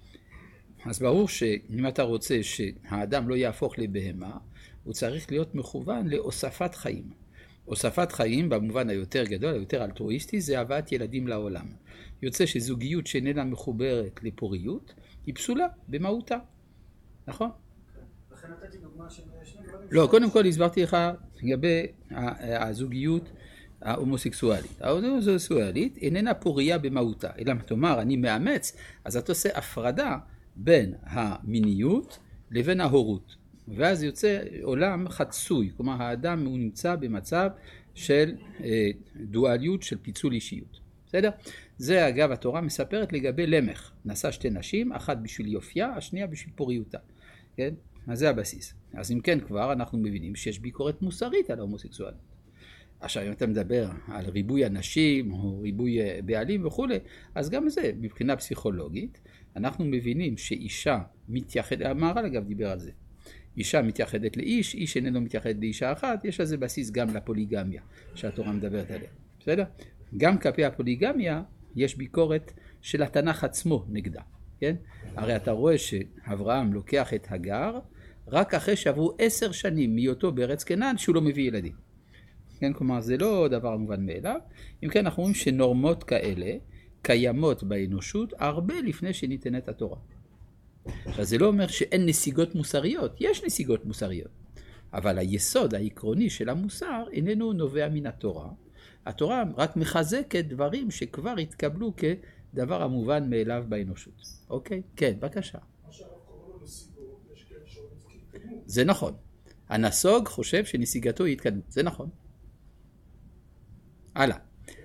אז ברור שאם אתה רוצה שהאדם לא יהפוך לבהמה, הוא צריך להיות מכוון להוספת חיים. הוספת חיים במובן היותר גדול, היותר אלטרואיסטי, זה הבאת ילדים לעולם. יוצא שזוגיות שאיננה מחוברת לפוריות, היא פסולה במהותה. נכון? לכן נתתי דוגמה של 2 גברים. לא, קודם כל הסברתי לך לגבי הזוגיות ההומוסקסואלית. ההומוסקסואלית איננה פוריה במהותה, אלא תאמר אני מאמץ, אז אתה עושה הפרדה בין המיניות לבין ההורות. ואז יוצא עולם חצוי, כלומר האדם הוא נמצא במצב של דואליות, של פיצול אישיות. בסדר? זה אגב התורה מספרת לגבי למך. נשא 2 נשים, אחת בשביל יופייה, השנייה בשביל פוריותה. כן? אז זה הבסיס. אז אם כן כבר אנחנו מבינים שיש ביקורת מוסרית על ההומוסקסואליות. עכשיו אם אתה מדבר על ריבוי אנשים או ריבוי בעלים וכו', אז גם זה מבחינה פסיכולוגית אנחנו מבינים שאישה מתייחדת, המהר"ל אגב דיבר על זה, אישה מתייחדת לאיש, איש איננו מתייחד לאישה אחת, יש לזה בסיס גם לפוליגמיה שהתורה מדברת עליה. בסדר? גם כלפי הפוליגמיה יש ביקורת של התנ"ך עצמו נגדה. כן? הרי אתה רואה שאברהם לוקח את הגר רק אחרי שעברו 10 שנים מהיותו בארץ כנען שהוא לא מביא ילדים. כן? כלומר זה לא דבר מובן מאליו. אם כן אנחנו רואים שנורמות כאלה קיימות באנושות הרבה לפני שניתנת התורה. עכשיו זה לא אומר שאין נסיגות מוסריות, יש נסיגות מוסריות. אבל היסוד העקרוני של המוסר איננו נובע מן התורה. התורה רק מחזקת דברים שכבר התקבלו כדבר המובן מאליו באנושות. אוקיי? כן, בבקשה. זה נכון. הנסוג חושב שנסיגתו היא התקדמות, זה נכון. הלאה.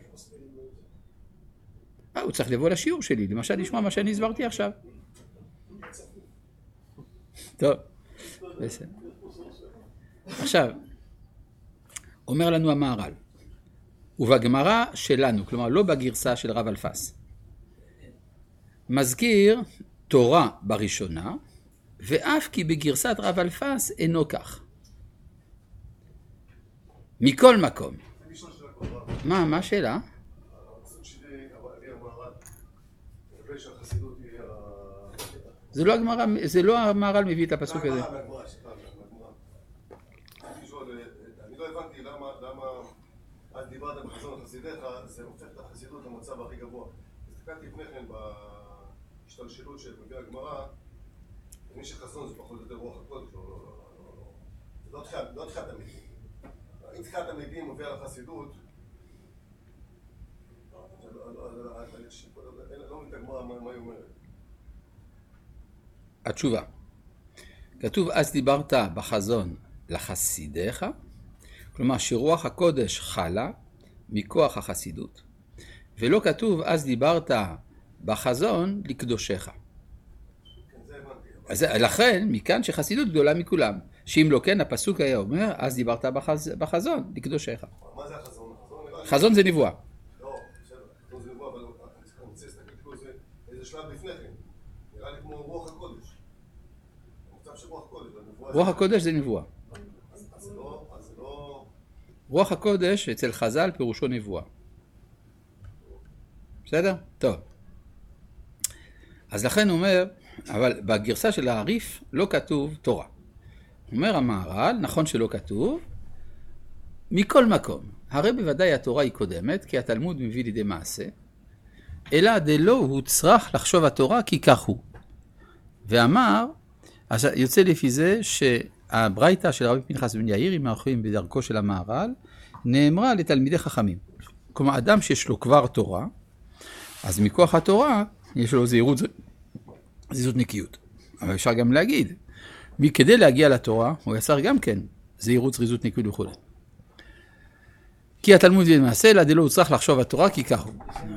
הוא צריך לבוא לשיעור שלי, למשל לשמוע מה שאני הסברתי עכשיו. טוב, בסדר. עכשיו, אומר לנו המהר"ל, ובגמרא שלנו, כלומר לא בגרסה של רב אלפס, מזכיר תורה בראשונה, ואף כי בגרסת רב אלפס אינו כך. מכל מקום. מה השאלה? זה לא המהר"ל מביא את הפסוק הזה. אני לא הבנתי למה אז דיברת בחזון חסידיך, זה הופך את החסידות למצב הכי גבוה. הסתכלתי לפני כן בהשתלשלות של מביאה הגמרא, מי שחזון זה פחות או יותר רוח הקודש, זה לא תחיית המתים. אם תחיית המתים מופיע לחסידות, לא מבין את הגמרא מה היא אומרת. התשובה. כתוב אז דיברת בחזון לחסידיך, כלומר שרוח הקודש חלה מכוח החסידות, ולא כתוב אז דיברת בחזון לקדושך. אז לכן מכאן שחסידות גדולה מכולם, שאם לא כן הפסוק היה אומר אז דיברת בחזון לקדושך. מה זה החזון? חזון זה נבואה. לא, בסדר, חזון זה נבואה, אבל אני רוצה להסתכל כאילו איזה שלב לפני כן. נראה לי כמו רוח הקודש. המצב של רוח הקודש, רוח הקודש זה נבואה. אז זה לא... רוח הקודש אצל חז"ל פירושו נבואה. בסדר? טוב. אז לכן הוא אומר, אבל בגרסה של הריף לא כתוב תורה. אומר המהר"ל, נכון שלא כתוב, מכל מקום. הרי בוודאי התורה היא קודמת, כי התלמוד מביא לידי מעשה, אלא דלא הוא צריך לחשוב התורה כי כך הוא. ואמר, אז יוצא לפי זה שהברייתא של רבי פנחס בן יאיר, אם אנחנו בדרכו של המהר"ל, נאמרה לתלמידי חכמים. כלומר, אדם שיש לו כבר תורה, אז מכוח התורה יש לו זהירות נקיות. אבל אפשר גם להגיד, כדי להגיע לתורה, הוא יצר גם כן זהירות זריזות נקיות וכו'. כי התלמוד מביא מעשה, אלא דלא הוא צריך לחשוב התורה כי כך הוא.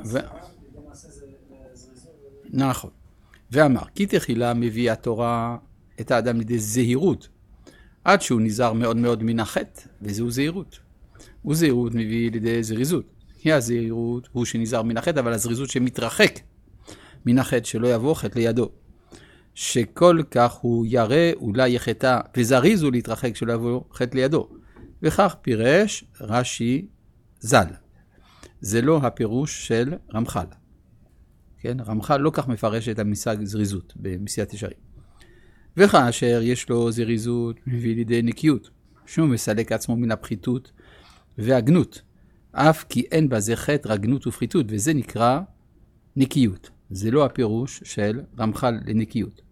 נכון. ואמר, כי תחילה מביא התורה את האדם לידי זהירות, עד שהוא נזהר מאוד מאוד מן החטא, וזהו זהירות. וזהירות מביא לידי זריזות. כי הזהירות הוא שנזהר מן החטא, אבל הזריזות שמתרחק מן החטא, שלא יבוא חטא לידו. שכל כך הוא ירא אולי יחטא, וזריז הוא להתרחק שלא יבוא חטא לידו. וכך פירש רש"י ז"ל. זה לא הפירוש של רמח"ל. כן? רמח"ל לא כך מפרש את המושג זריזות במסילת ישרים. וכאשר יש לו זריזות מביא לידי נקיות, שהוא מסלק עצמו מן הפחיתות והגנות, אף כי אין בזה חטא רגנות ופחיתות, וזה נקרא נקיות. זה לא הפירוש של רמח"ל לנקיות.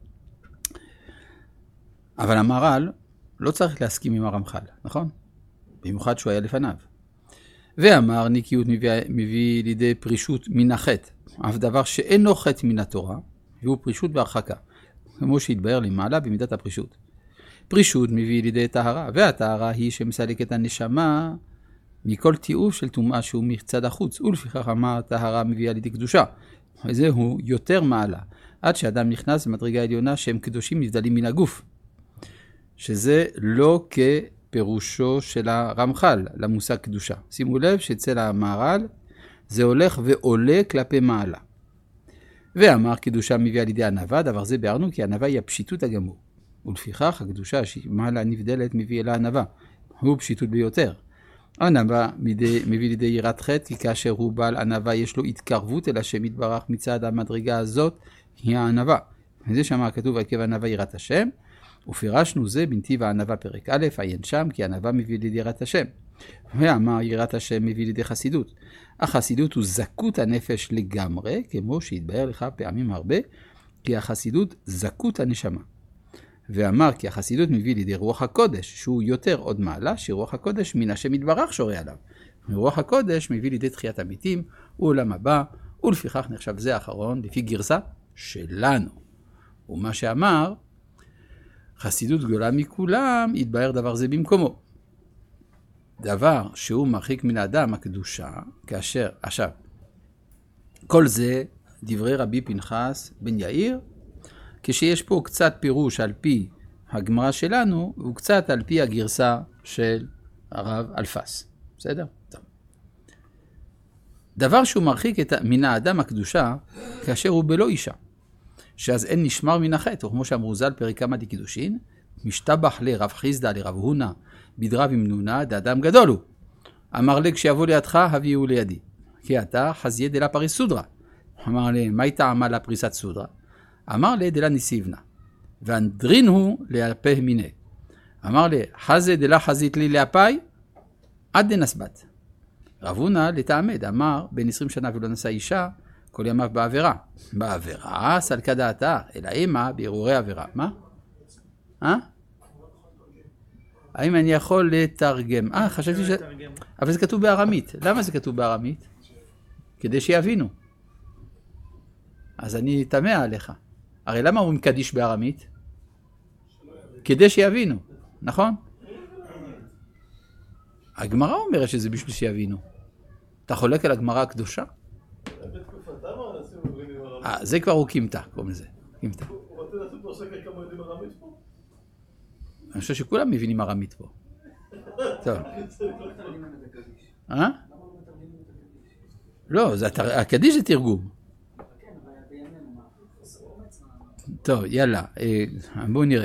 אבל המהר"ל לא צריך להסכים עם הרמח"ל, נכון? במיוחד שהוא היה לפניו. ואמר נקיות מביא לידי פרישות מן החטא, אף דבר שאינו חטא מן התורה, והוא פרישות והרחקה, כמו שהתבהר למעלה במידת הפרישות. פרישות מביא לידי טהרה, והטהרה היא שמסלקת הנשמה מכל תיעוב של טומאה שהוא מצד החוץ, ולפיכך אמר טהרה מביאה לידי קדושה. וזהו יותר מעלה, עד שאדם נכנס במדרגה העליונה שהם קדושים נבדלים מן הגוף. שזה לא כפירושו של הרמח"ל למושג קדושה. שימו לב שאצל המהר"ל זה הולך ועולה כלפי מעלה. ואמר קדושה מביאה לידי ענווה, דבר זה ביארנו כי ענווה היא הפשיטות הגמור. ולפיכך הקדושה שמעלה נבדלת מביא אל הענווה. הוא פשיטות ביותר. ענווה מביא לידי יראת חטא, כי כאשר הוא בעל ענווה יש לו התקרבות אל השם יתברך מצד המדרגה הזאת, היא הענווה. וזה שאמר כתוב עקב ענווה יראת השם, ופירשנו זה בנתיב הענווה פרק א', עיין שם, כי ענווה מביא לידי יראת השם. ואמר יראת השם מביא לידי חסידות. החסידות הוא זכות הנפש לגמרי, כמו שהתבהר לך פעמים הרבה, כי החסידות זכות הנשמה. ואמר כי החסידות מביא לידי רוח הקודש, שהוא יותר עוד מעלה, שרוח הקודש מן השם יתברך שורה עליו. ורוח הקודש מביא לידי תחיית המתים, ועולם הבא, ולפיכך נחשב זה האחרון, לפי גרסה שלנו. ומה שאמר, חסידות גדולה מכולם, יתבהר דבר זה במקומו. דבר שהוא מרחיק מן האדם הקדושה, כאשר, עכשיו, כל זה דברי רבי פנחס בן יאיר, כשיש פה קצת פירוש על פי הגמרא שלנו, וקצת על פי הגרסה של הרב אלפס. בסדר? טוב. דבר שהוא מרחיק מן האדם הקדושה, כאשר הוא בלא אישה, שאז אין נשמר מן החטא, או כמו שאמרו ז"ל פרק כמה דקידושין, משתבח לרב חיסדא לרב הונא בדרב אמנונה דאדם גדול הוא. אמר לי כשיבוא לידך הביאו לידי. כי אתה חזיה דלה פריס סודרה. אמר לי מה טעמה לה פריסת סודרה? אמר לי דלה ניסיבנה. ואנדרין הוא להפה מיני. אמר לי חזה דלה חזית לי להפי עד דנסבת. רב הונא לתעמד אמר בן 20 שנה ולא נשא אישה כל ימיו בעבירה. בעבירה סלקה דעתה אלא אימה בערעורי עבירה. מה? האם אני יכול לתרגם? חשבתי ש... אבל זה כתוב בארמית. למה זה כתוב בארמית? כדי שיבינו. אז אני תמה עליך. הרי למה אומרים קדיש בארמית? כדי שיבינו, נכון? הגמרא אומרת שזה בשביל שיבינו. אתה חולק על הגמרא הקדושה? זה כבר הוא קימתא, קוראים לזה. קימתא. הוא רוצה לעשות לו שקר כמה יודעים ארמית פה? אני חושב שכולם מבינים ארמית פה. טוב. לא, הקדיש זה תרגום. טוב, יאללה, בואו נראה.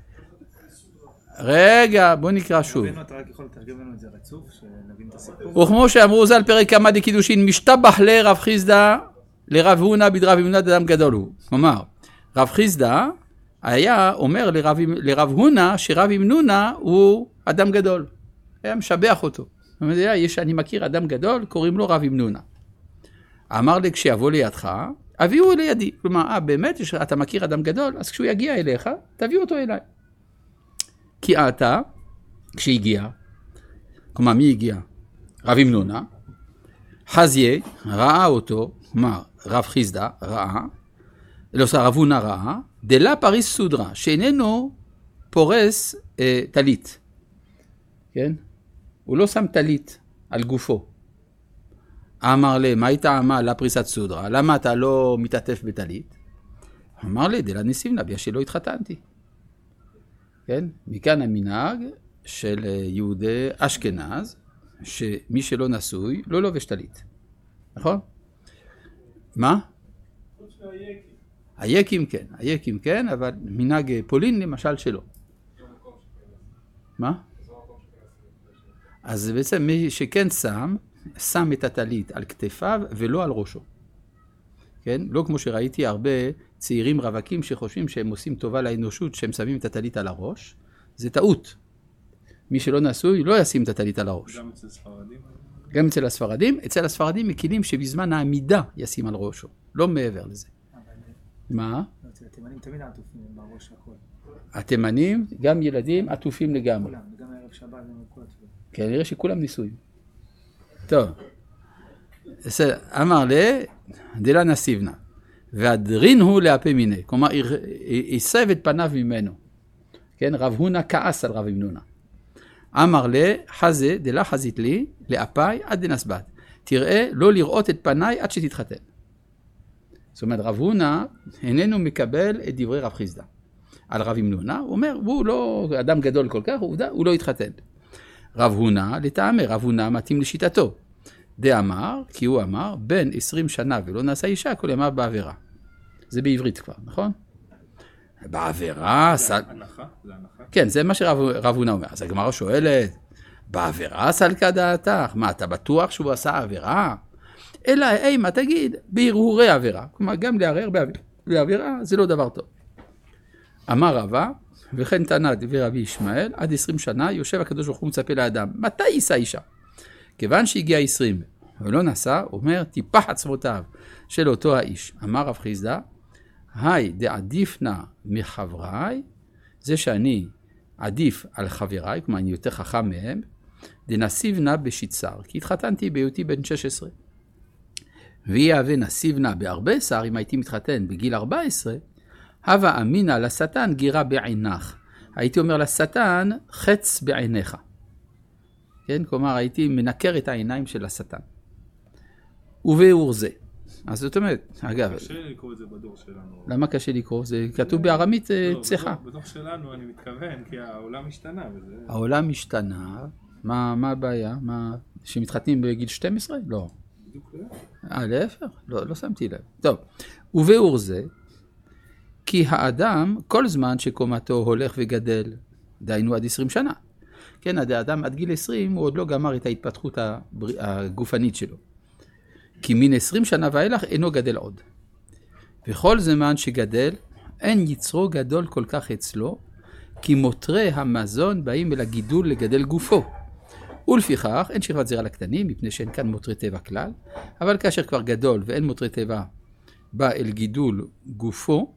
רגע, בואו נקרא שוב. אתה רק יכול לתרגם לנו את זה רצוף, שנבין את הסיפור. וכמו שאמרו ז"ל פרק כמה דקידושין, משתבח לרב חיסדא לרב הונא בדרב אמנונה דאדם גדול הוא. כלומר, רב חיסדא היה אומר לרב הונא שרב אמנונה הוא אדם גדול. היה משבח אותו. אני מכיר אדם גדול, קוראים לו רב אמנונה. אמר לי כשיבוא לידך, הביאו לידי. כלומר, באמת אתה מכיר אדם גדול, אז כשהוא יגיע אליך, תביאו אותו אליי. כי אתה, כשהגיע, כלומר מי הגיע? רב אמנונה, חזיה ראה אותו, כלומר רב חיסדא ראה, רב הונא ראה, דלה פריס סודרה, שאיננו פורס טלית. כן? הוא לא שם טלית על גופו. אמר לי, מה טעמה לה פריסת סודרה? למה אתה לא מתעטף בטלית? אמר לי, דלה ניסיבנה, בגלל שלא התחתנתי. כן? מכאן המנהג של יהודי אשכנז, שמי שלא נשוי לא לובש טלית. נכון? מה? היקים כן, היקים כן, אבל מנהג פולין למשל שלא. מה? אז בעצם מי שכן שם את הטלית על כתפיו ולא על ראשו. כן? לא כמו שראיתי הרבה צעירים רווקים שחושבים שהם עושים טובה לאנושות שהם שמים את הטלית על הראש. זה טעות. מי שלא נשוי לא ישים את הטלית על הראש. גם אצל ספרדים? גם אצל הספרדים. אצל הספרדים מקילים שבזמן העמידה ישים על ראשו. לא מעבר לזה. מה? התימנים תמיד עטופים בראש הכל. התימנים, גם ילדים, עטופים לגמרי. כולם, וגם הערב שבת, גם כל התפילה. כן, נראה שכולם ניסויים. טוב. אמר לי, דלה נסיבנה. והדרין הוא להפה מיני. כלומר, הסב את פניו ממנו. כן, רב הונא כעס על רב אמנונה. אמר לי, חזה דלה חזית לי, לאפי עד דנסבת. תראה, לא לראות את פניי עד שתתחתן. זאת אומרת, רב הונא איננו מקבל את דברי רב חיסדא. על רב אמנונה, הוא אומר, הוא לא אדם גדול כל כך, עובדה, הוא לא התחתן. רב הונא, לטעמי, רב הונא מתאים לשיטתו. דאמר, כי הוא אמר, בן 20 שנה ולא נשא אישה, כל ימיו בעבירה. זה בעברית כבר, נכון? בעבירה... זה הנחה? זה הנחה? כן, זה מה שרב הונא אומר. אז הגמרא שואלת, בעבירה סלקה דעתך? מה, אתה בטוח שהוא עשה עבירה? אלא, מה תגיד? בהרהורי עבירה. כלומר, גם לערער בעבירה זה לא דבר טוב. אמר רבא, וכן תנא דברי רבי ישמעאל, עד 20 שנה יושב הקדוש ברוך הוא מצפה לאדם. מתי יישא אישה? כיוון שהגיע 20 ולא נשא, אומר, טיפח עצמותיו של אותו האיש. אמר רב חיסדא, היי דעדיפנה מחבריי, זה שאני עדיף על חבריי, כלומר אני יותר חכם מהם, דנסיבנה בשיצר, כי התחתנתי בהיותי בן 16. ויהווה נסיבנה ב14, אם הייתי מתחתן בגיל 14, הווה אמינא לשטן גירה בעינך. הייתי אומר לשטן, חץ בעיניך. כן? כלומר, הייתי מנקר את העיניים של השטן. ובאור זה. אז זאת אומרת, אגב... קשה לקרוא את זה בדור שלנו. למה קשה לקרוא? זה כתוב בארמית צחה. בדור שלנו אני מתכוון, כי העולם השתנה. העולם השתנה, מה הבעיה? שמתחתנים בגיל 12? לא. בדיוק לא. להפך? לא שמתי לב. טוב, ובאור זה, כי האדם, כל זמן שקומתו הולך וגדל, דהיינו עד 20 שנה. כן, האדם עד גיל 20 הוא עוד לא גמר את ההתפתחות הגופנית שלו. כי מן 20 שנה ואילך אינו גדל עוד. וכל זמן שגדל, אין יצרו גדול כל כך אצלו, כי מותרי המזון באים אל הגידול לגדל גופו. ולפיכך אין שכבת זרע לקטנים, מפני שאין כאן מותרי טבע כלל, אבל כאשר כבר גדול ואין מותרי טבע בא אל גידול גופו,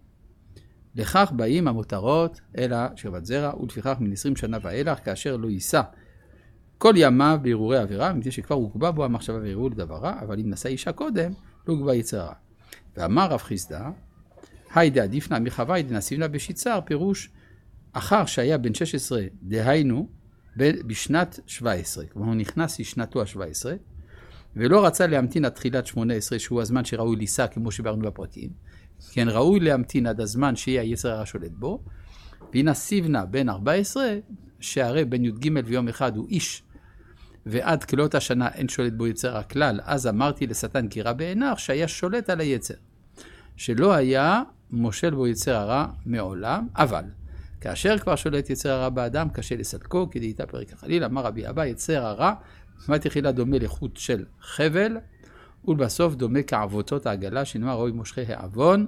לכך באים המותרות אל השכבת זרע, ולפיכך מן 20 שנה ואילך, כאשר לא יישא כל ימיו בהרהורי עבירה, מפני שכבר הוגבה בו המחשבה והרהור לדבר רע, אבל אם נשא אישה קודם, לא הוגבה יצר רע. ואמר רב חיסדא, היידה עדיפנה מחווי דנסיבנה בשיצר, פירוש אחר שהיה בן 16, דהיינו, בשנת 17, כלומר הוא נכנס לשנתו ה-17, ולא רצה להמתין עד תחילת 18, שהוא הזמן שראוי לישא, כמו שברנו בפרקים, כן, ראוי להמתין עד הזמן שיהיה היצר הרע שולט בו, והנה סיבנה בן 14, שהרי בן י"ג ויום אחד הוא איש, ועד כלות השנה אין שולט בו יצר הכלל, אז אמרתי לשטן כי רע בעיניך שהיה שולט על היצר, שלא היה מושל בו יצר הרע מעולם, אבל כאשר כבר שולט יצר הרע באדם, קשה לסלקו, כדי איתה פרק החליל, אמר רבי אבא, יצר הרע, בתחילה דומה לחוט של חבל, ולבסוף דומה כעבותות העגלה, שנאמר ראוי מושכי העוון,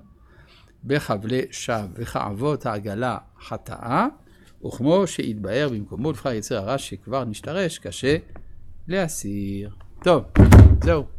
בחבלי שווא, וכעבות העגלה חטאה, וכמו שהתבהר במקומו לבחר יצר הרע שכבר נשתרש, קשה להסיר. טוב, זהו.